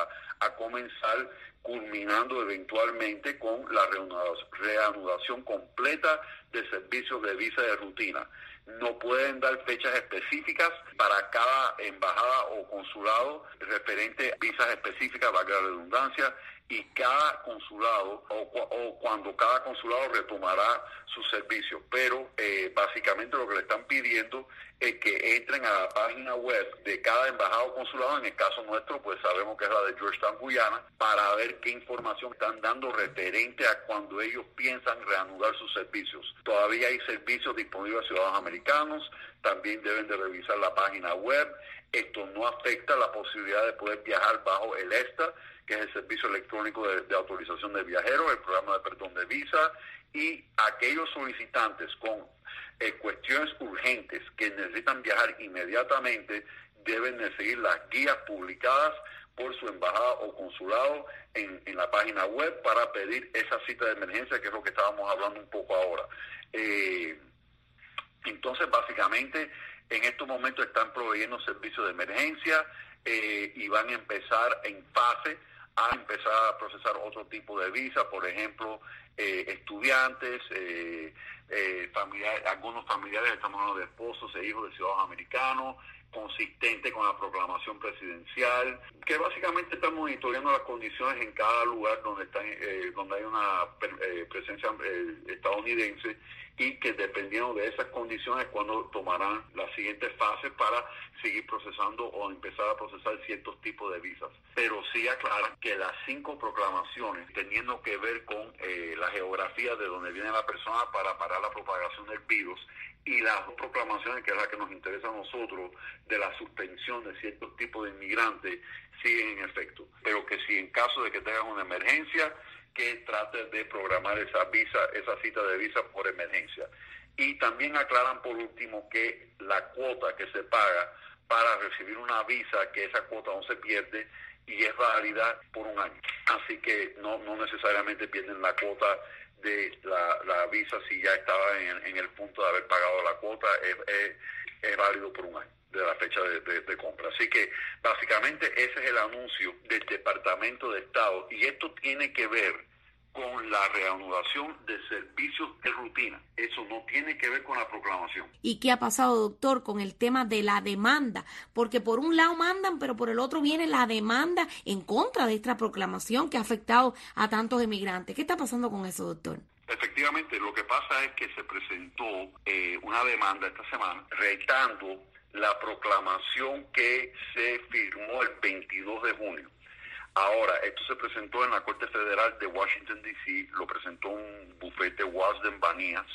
a comenzar, culminando eventualmente con la reanudación completa de servicios de visa de rutina. No pueden dar fechas específicas para cada embajada o consulado referente a visas específicas, valga la redundancia, y cada consulado o cuando cada consulado retomará su servicio. Pero básicamente lo que le están pidiendo es que entren a la página web de cada embajada o consulado, en el caso nuestro pues sabemos que es la de Georgetown, Guyana, para ver qué información están dando referente a cuando ellos piensan reanudar sus servicios. Todavía hay servicios disponibles a ciudadanos americanos, también deben de revisar la página web. Esto no afecta la posibilidad de poder viajar bajo el ESTA, que es el Servicio Electrónico de Autorización de Viajeros, el programa de perdón de visa, y aquellos solicitantes con cuestiones urgentes que necesitan viajar inmediatamente deben de seguir las guías publicadas por su embajada o consulado en la página web para pedir esa cita de emergencia, que es lo que estábamos hablando un poco ahora. Entonces, básicamente, en estos momentos están proveyendo servicios de emergencia y van a empezar en fase a empezar a procesar otro tipo de visa, por ejemplo, estudiantes, algunos familiares, estamos hablando de esposos e hijos de ciudadanos americanos, consistente con la proclamación presidencial, que básicamente están monitoreando las condiciones en cada lugar donde donde hay una presencia estadounidense, y que dependiendo de esas condiciones cuando tomarán las siguientes fases para seguir procesando o empezar a procesar ciertos tipos de visas. Pero sí aclaran que las 5 proclamaciones, teniendo que ver con la geografía de donde viene la persona para parar la propagación del virus, y las 2 proclamaciones, que es la que nos interesa a nosotros, de la suspensión de ciertos tipos de inmigrantes, siguen en efecto. Pero que si en caso de que tengas una emergencia, que trate de programar esa cita de visa por emergencia. Y también aclaran por último que la cuota que se paga para recibir una visa, que esa cuota no se pierde y es válida por un año. Así que no necesariamente pierden la cuota de la visa si ya estaba en el punto de haber pagado la cuota, es válido por un año de la fecha de compra. Así que básicamente ese es el anuncio del Departamento de Estado, y esto tiene que ver con la reanudación de servicios de rutina. Eso no tiene que ver con la proclamación. ¿Y qué ha pasado, doctor, con el tema de la demanda? Porque por un lado mandan, pero por el otro viene la demanda en contra de esta proclamación que ha afectado a tantos emigrantes. ¿Qué está pasando con eso, doctor? Efectivamente, lo que pasa es que se presentó una demanda esta semana retando la proclamación que se firmó el 22 de junio. Ahora, esto se presentó en la Corte Federal de Washington, D.C., lo presentó un bufete Wasden Banías,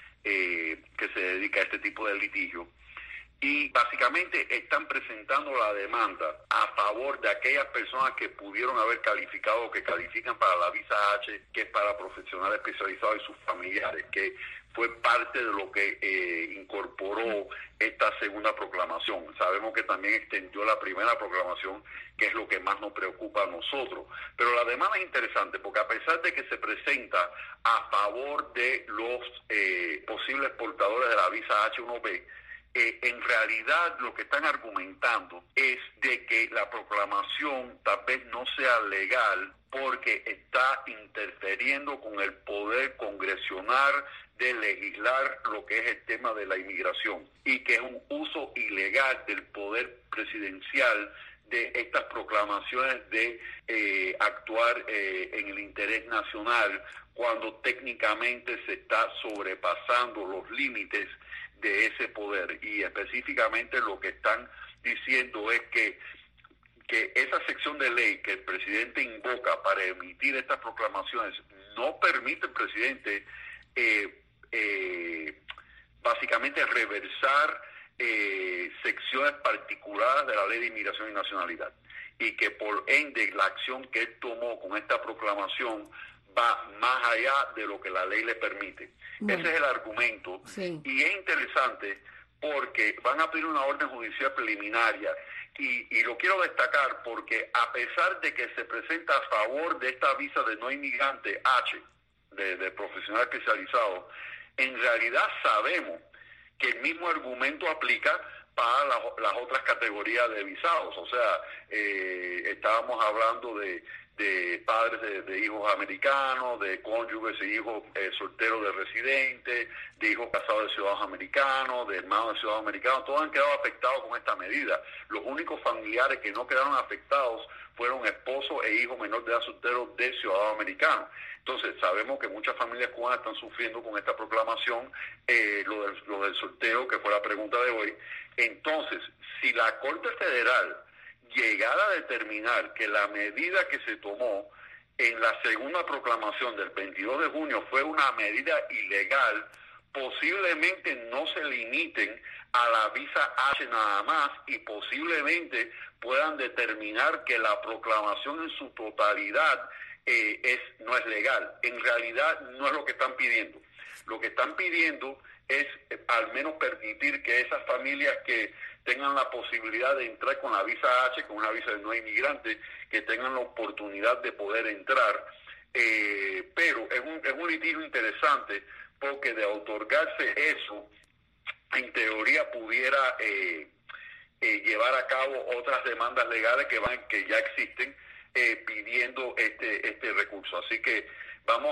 que se dedica a este tipo de litigio, y básicamente están presentando la demanda a favor de aquellas personas que pudieron haber calificado o que califican para la visa H, que es para profesionales especializados y sus familiares, que fue parte de lo que incorporó esta segunda proclamación. Sabemos que también extendió la primera proclamación, que es lo que más nos preocupa a nosotros. Pero la demanda es interesante porque a pesar de que se presenta a favor de los posibles portadores de la visa H1B, en realidad lo que están argumentando es de que la proclamación tal vez no sea legal porque está interfiriendo con el poder congresional de legislar lo que es el tema de la inmigración, y que es un uso ilegal del poder presidencial de estas proclamaciones de actuar en el interés nacional, cuando técnicamente se está sobrepasando los límites de ese poder. Y específicamente lo que están diciendo es que esa sección de ley que el presidente invoca para emitir estas proclamaciones no permite al presidente básicamente reversar secciones particulares de la Ley de Inmigración y Nacionalidad, y que por ende la acción que él tomó con esta proclamación va más allá de lo que la ley le permite. Bueno, ese es el argumento. Sí. Y es interesante porque van a pedir una orden judicial preliminaria, y lo quiero destacar porque a pesar de que se presenta a favor de esta visa de no inmigrante H, de profesional especializado, en realidad sabemos que el mismo argumento aplica para las otras categorías de visados. O sea, estábamos hablando de padres de hijos americanos, de cónyuges e hijos solteros de residentes, de hijos casados de ciudadanos americanos, de hermanos de ciudadanos americanos. Todos han quedado afectados con esta medida. Los únicos familiares que no quedaron afectados fueron esposos e hijos menores de edad solteros de ciudadanos americanos. Entonces, sabemos que muchas familias cubanas están sufriendo con esta proclamación, lo del sorteo, que fue la pregunta de hoy. Entonces, si la Corte Federal llegara a determinar que la medida que se tomó en la segunda proclamación del 22 de junio fue una medida ilegal, posiblemente no se limiten a la visa H nada más, y posiblemente puedan determinar que la proclamación en su totalidad no es legal. En realidad no es lo que están pidiendo. Lo que están pidiendo es al menos permitir que esas familias que tengan la posibilidad de entrar con la visa H, con una visa de no inmigrante, que tengan la oportunidad de poder entrar. Pero es un litigio interesante porque de otorgarse eso, en teoría pudiera llevar a cabo otras demandas legales que ya existen, pidiendo este recurso. Así que vamos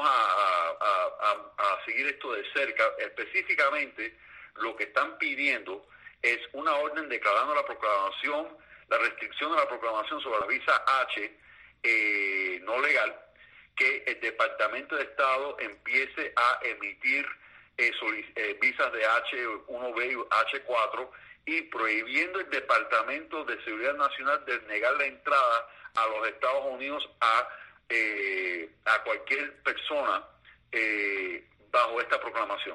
a seguir esto de cerca. Específicamente, lo que están pidiendo es una orden declarando la restricción de la proclamación sobre la visa H no legal, que el Departamento de Estado empiece a emitir visas de H1B y H4 y prohibiendo el Departamento de Seguridad Nacional de negar la entrada a los Estados Unidos a cualquier persona bajo esta proclamación.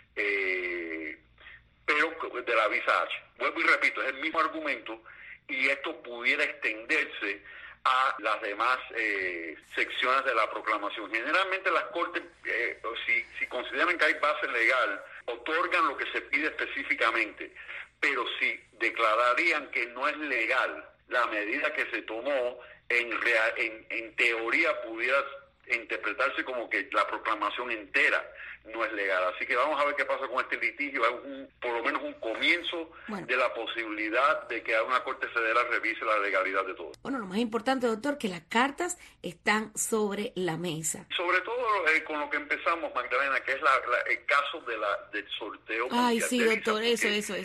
Pero de la visa H. Vuelvo y repito, es el mismo argumento y esto pudiera extenderse a las demás secciones de la proclamación. Generalmente las cortes, si consideran que hay base legal, otorgan lo que se pide específicamente, pero si declararían que no es legal la medida que se tomó, en teoría pudiera interpretarse como que la proclamación entera no es legal. Así que vamos a ver qué pasa con este litigio. Es por lo menos un comienzo de la posibilidad de que una Corte Federal revise la legalidad de todo. Bueno, lo más importante, doctor, que las cartas están sobre la mesa. Sobre todo con lo que empezamos, Magdalena, que es el caso del sorteo. Ay, sí, doctor, eso.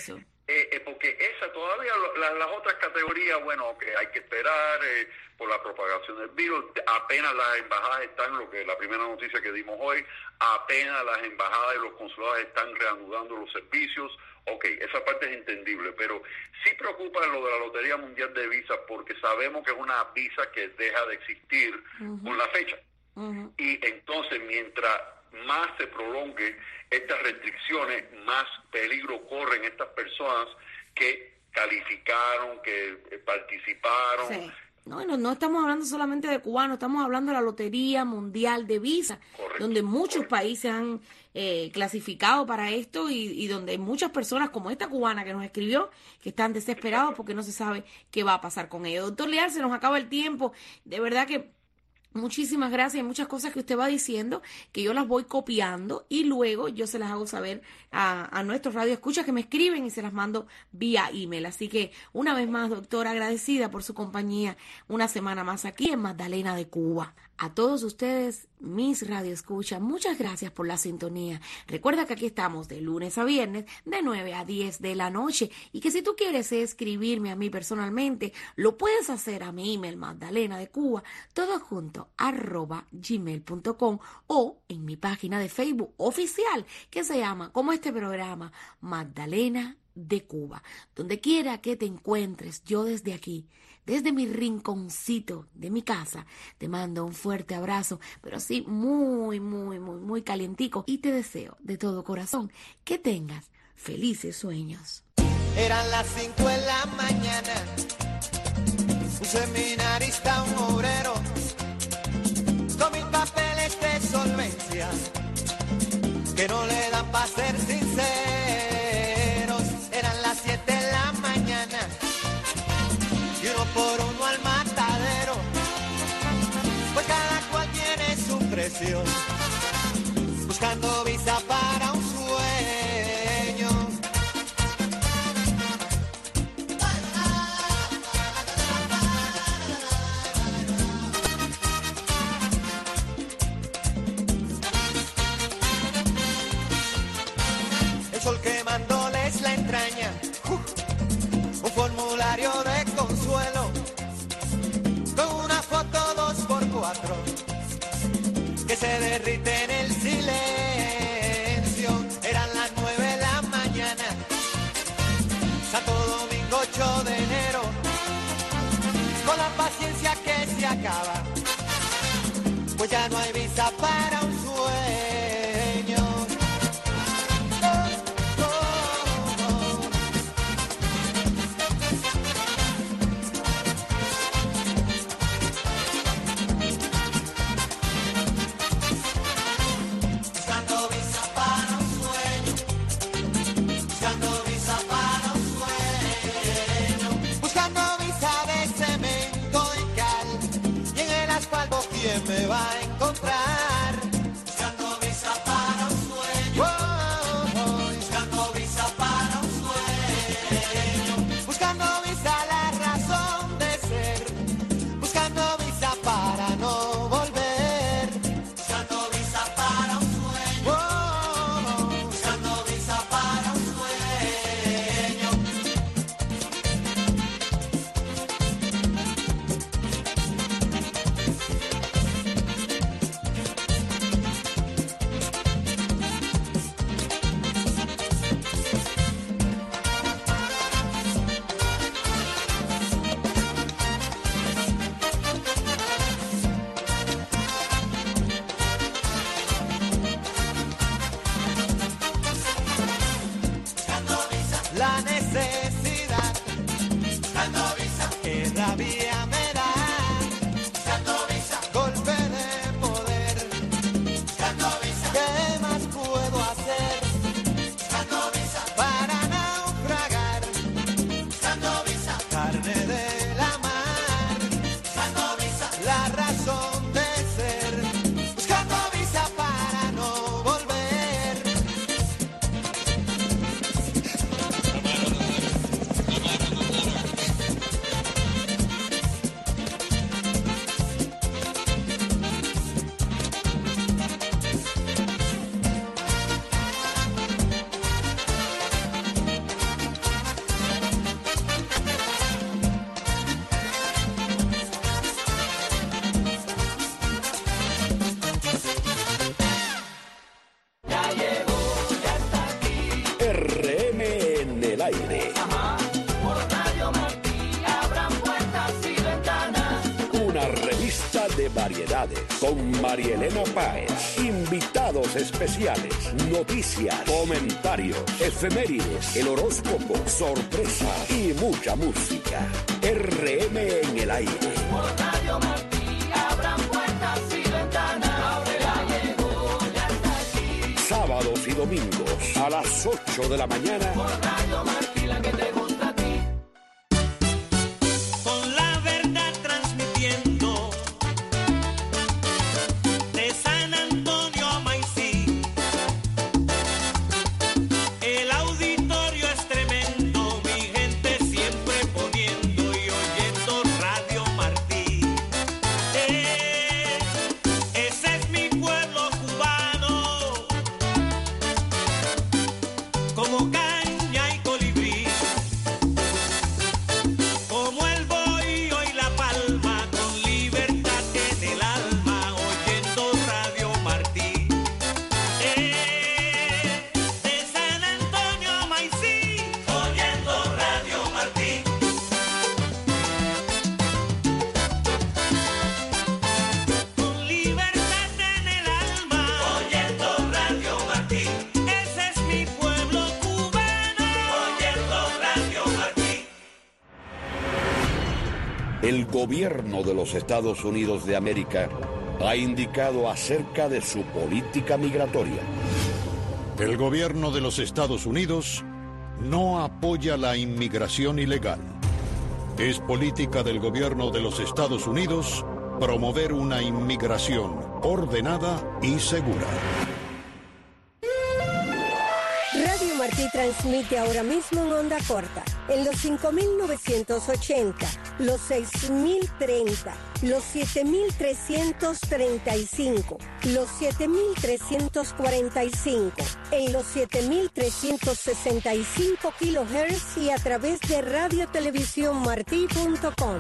Porque esa todavía, las otras categorías, bueno, que hay que esperar por la propagación del virus. Apenas las embajadas están, la primera noticia que dimos hoy, apenas las embajadas y los consulados están reanudando los servicios. Ok, esa parte es entendible, pero sí preocupa lo de la Lotería Mundial de Visas porque sabemos que es una visa que deja de existir con la fecha. Y entonces, mientras más se prolongue estas restricciones, más peligro corren estas personas que calificaron, que participaron. Sí. No estamos hablando solamente de cubanos, estamos hablando de la Lotería Mundial de Visas, donde muchos países han clasificado para esto y donde muchas personas como esta cubana que nos escribió, que están desesperados porque no se sabe qué va a pasar con ellos. Doctor Leal, se nos acaba el tiempo, de verdad que muchísimas gracias. Hay muchas cosas que usted va diciendo que yo las voy copiando y luego yo se las hago saber a nuestros radioescuchas que me escriben y se las mando vía email. Así que una vez más, doctora, agradecida por su compañía una semana más aquí en Magdalena de Cuba. A todos ustedes, mis radioescuchas, muchas gracias por la sintonía. Recuerda que aquí estamos de lunes a viernes de 9 a 10 de la noche y que si tú quieres escribirme a mí personalmente, lo puedes hacer a mi email magdalenadecuba, todo junto, @gmail.com o en mi página de Facebook oficial que se llama, como este programa, Magdalena de Cuba. Donde quiera que te encuentres, yo desde aquí, desde mi rinconcito de mi casa, te mando un fuerte abrazo, pero sí muy calientico, y te deseo de todo corazón que tengas felices sueños. Eran las 5 de la mañana, un seminarista, un obrero, con 1000 papeles de solvencia, que no le dan para ser sinceros. Eran las 7 de la mañana, y uno por uno al matadero, pues cada cual tiene su precio, buscando visa para un sueño. El sol quemándoles la entraña, un formulario de consuelo, con una foto 2x4, que se derrite en el silencio. Eran las 9 de la mañana, Santo Domingo 8 de enero, con la paciencia que se acaba, pues ya no hay visa para un sueño. ¿Quién me va a encontrar? Buscando visa para un sueño. Buscando visa para un sueño. Buscando visa la razón de ser. Buscando visa para no volver. Buscando visa para un sueño. Buscando visa para un sueño. aire. Por Radio Martí abran puertas y ventanas. Una revista de variedades con Marielena Páez. Invitados especiales, noticias, comentarios, efemérides, el horóscopo, sorpresas y mucha música. RM en el aire. Por Radio Martí abran puertas y ventanas. Ya llegó, ya está aquí. Sábados y domingos a las 8 de la mañana. Por Radio Martí, la que te gusta a ti. Con la verdad transmitiendo de San Antonio a Maicí. El auditorio es tremendo, mi gente siempre poniendo y oyendo Radio Martí. Ese es mi pueblo cubano, como caña y colibrí, como el bohío y la palma, con libertad en el alma, oyendo Radio Martí. De San Antonio a Maicí, oyendo Radio Martí. Con libertad en el alma, oyendo Radio Martí. Ese es mi pueblo cubano, oyendo Radio Martí. El gobierno de los Estados Unidos de América ha indicado acerca de su política migratoria. El gobierno de los Estados Unidos no apoya la inmigración ilegal. Es política del gobierno de los Estados Unidos promover una inmigración ordenada y segura. Radio Martí transmite ahora mismo en onda corta, en los 5.980, los 6.030, los 7.335, los 7.345, en los 7.365 kHz y a través de radiotelevisiónmartí.com.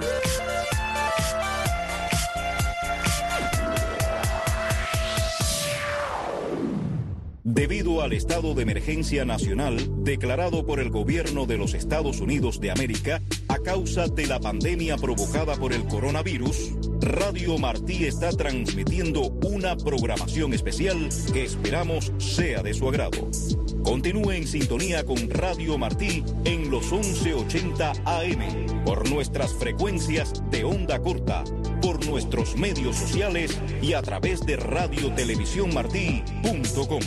Debido al estado de emergencia nacional declarado por el gobierno de los Estados Unidos de América a causa de la pandemia provocada por el coronavirus, Radio Martí está transmitiendo una programación especial que esperamos sea de su agrado. Continúe en sintonía con Radio Martí en los 1180 AM, por nuestras frecuencias de onda corta, por nuestros medios sociales y a través de radiotelevisiónmartí.com.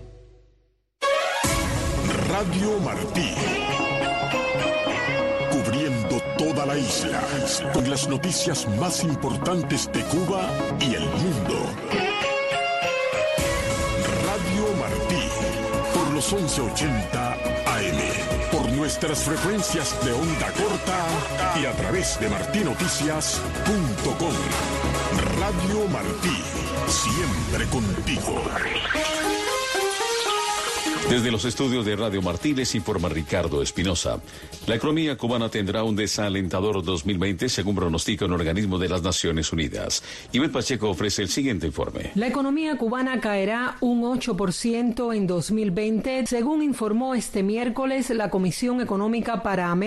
Radio Martí. Cubriendo toda la isla con las noticias más importantes de Cuba y el mundo. Radio Martí. Por los 1180 AM. Por nuestras frecuencias de onda corta y a través de martinoticias.com. Radio Martí. Siempre contigo. Desde los estudios de Radio Martí les informa Ricardo Espinosa. La economía cubana tendrá un desalentador 2020 según pronostica un organismo de las Naciones Unidas. Ivette Pacheco ofrece el siguiente informe. La economía cubana caerá un 8% en 2020, según informó este miércoles la Comisión Económica para América